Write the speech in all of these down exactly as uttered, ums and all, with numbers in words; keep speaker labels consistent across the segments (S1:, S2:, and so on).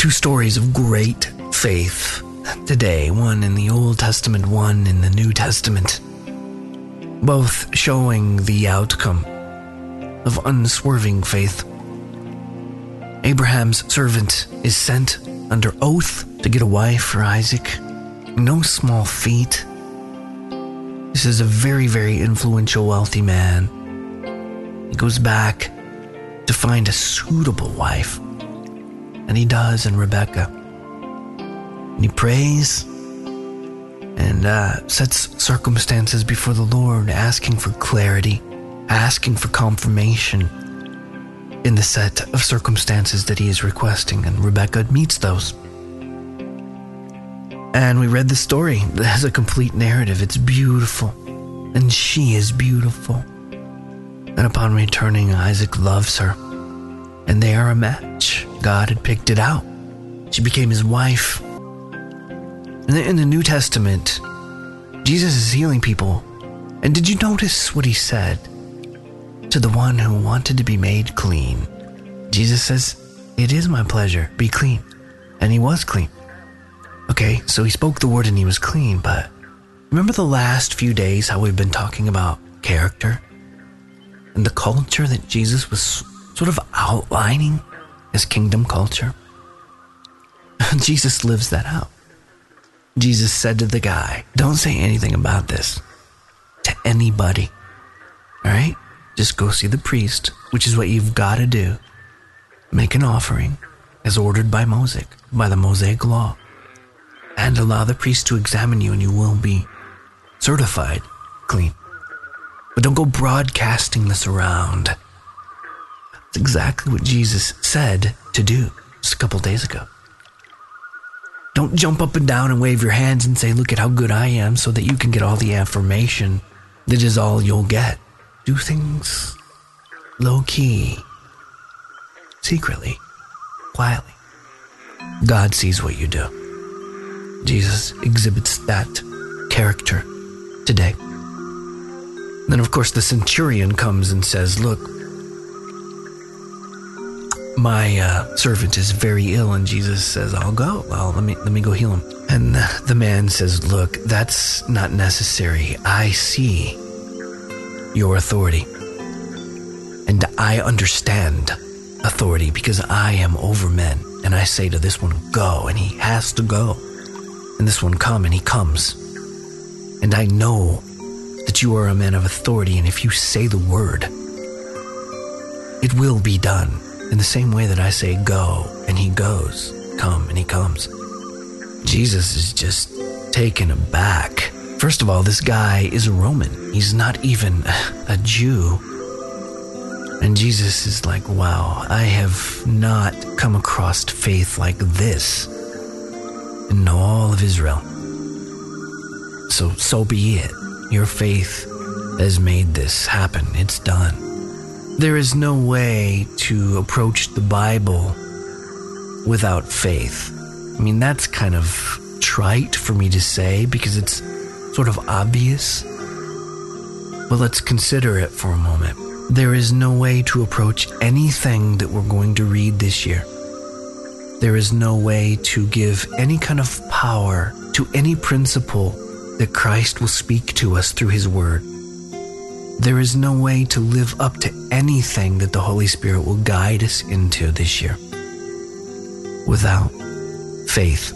S1: two stories of great faith today, one in the Old Testament, one in the New Testament, both showing the outcome of unswerving faith. Abraham's servant is sent under oath to get a wife for Isaac. No small feat. This is a very, very influential, wealthy man. He goes back to find a suitable wife, and he does in Rebecca. And he prays and uh, sets circumstances before the Lord, asking for clarity, asking for confirmation in the set of circumstances that he is requesting, and Rebecca meets those. And we read the story as a complete narrative. It's beautiful, and she is beautiful. And upon returning, Isaac loves her, and they are a match. God had picked it out. She became his wife. In the, in the New Testament, Jesus is healing people. And did you notice what he said to the one who wanted to be made clean? Jesus says, "It is my pleasure, be clean." And he was clean. Okay, so he spoke the word and he was clean, but remember the last few days how we've been talking about character and the culture that Jesus was sort of outlining as kingdom culture? Jesus lives that out. Jesus said to the guy, "Don't say anything about this to anybody, all right? Just go see the priest," which is what you've got to do. Make an offering as ordered by Mosaic, by the Mosaic law, and allow the priest to examine you, and you will be certified clean. But don't go broadcasting this around. That's exactly what Jesus said to do just a couple days ago. Don't jump up and down and wave your hands and say, "Look at how good I am," so that you can get all the affirmation. That is all you'll get. Do things low-key, secretly, quietly. God sees what you do. Jesus exhibits that character today. Then, of course, the centurion comes and says, "Look, my uh, servant is very ill," and Jesus says, "I'll go. Well, let me let me go heal him." And the man says, "Look, that's not necessary. I see your authority, and I understand authority because I am over men. And I say to this one, go, and he has to go. And this one, come, and he comes. And I know that you are a man of authority, and if you say the word, it will be done. In the same way that I say go, and he goes, come, and he comes." Jesus is just taken aback. First of all, this guy is a Roman. He's not even a Jew. And Jesus is like, wow, I have not come across faith like this in all of Israel. So, so be it. Your faith has made this happen. It's done. There is no way to approach the Bible without faith. I mean, that's kind of trite for me to say because it's sort of obvious. But let's consider it for a moment. There is no way to approach anything that we're going to read this year. There is no way to give any kind of power to any principle that Christ will speak to us through his word. There is no way to live up to anything that the Holy Spirit will guide us into this year without faith.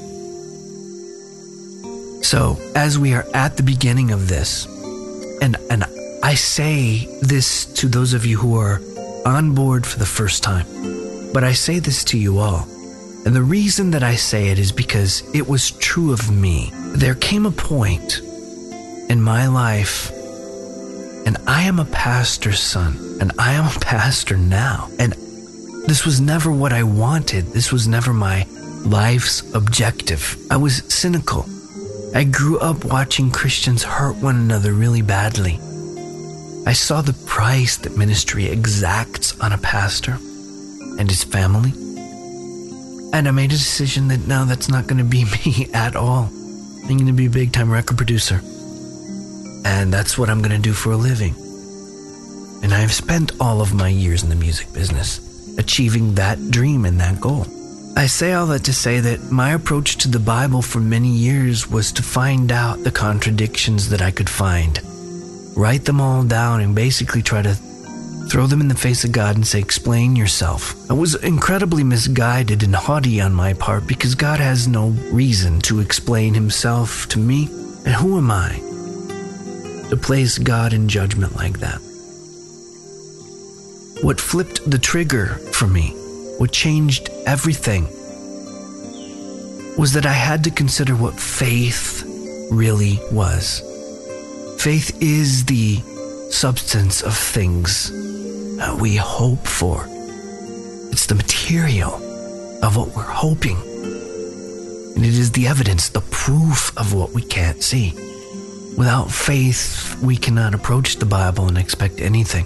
S1: So, as we are at the beginning of this, and, and I say this to those of you who are on board for the first time, but I say this to you all. And the reason that I say it is because it was true of me. There came a point in my life, and I am a pastor's son, and I am a pastor now. And this was never what I wanted. This was never my life's objective. I was cynical. I grew up watching Christians hurt one another really badly. I saw the price that ministry exacts on a pastor and his family. And I made a decision that no, that's not going to be me at all. I'm going to be a big-time record producer. And that's what I'm going to do for a living. And I've spent all of my years in the music business achieving that dream and that goal. I say all that to say that my approach to the Bible for many years was to find out the contradictions that I could find, write them all down, and basically try to throw them in the face of God and say, explain yourself. I was incredibly misguided and haughty on my part because God has no reason to explain himself to me. And who am I to place God in judgment like that? What flipped the trigger for me, what changed everything, was that I had to consider what faith really was. Faith is the substance of things that we hope for. It's the material of what we're hoping. And it is the evidence, the proof of what we can't see. Without faith, we cannot approach the Bible and expect anything.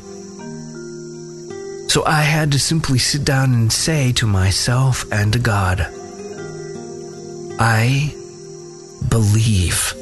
S1: So I had to simply sit down and say to myself and to God, I believe.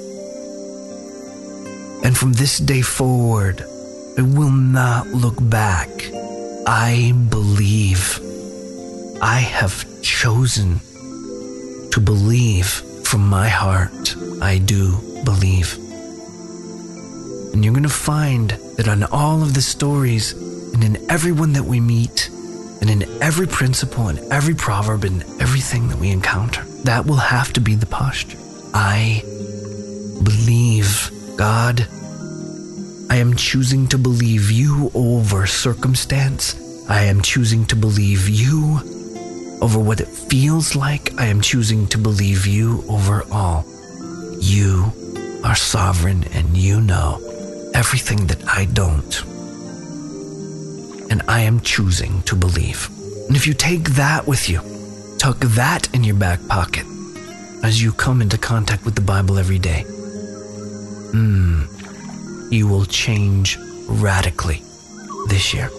S1: And from this day forward, I will not look back. I believe. I have chosen to believe from my heart. I do believe. And you're going to find that on all of the stories and in everyone that we meet and in every principle and every proverb and everything that we encounter, that will have to be the posture. I believe. God, I am choosing to believe you over circumstance. I am choosing to believe you over what it feels like. I am choosing to believe you over all. You are sovereign and you know everything that I don't. And I am choosing to believe. And if you take that with you, tuck that in your back pocket as you come into contact with the Bible every day, hmm, you will change radically this year.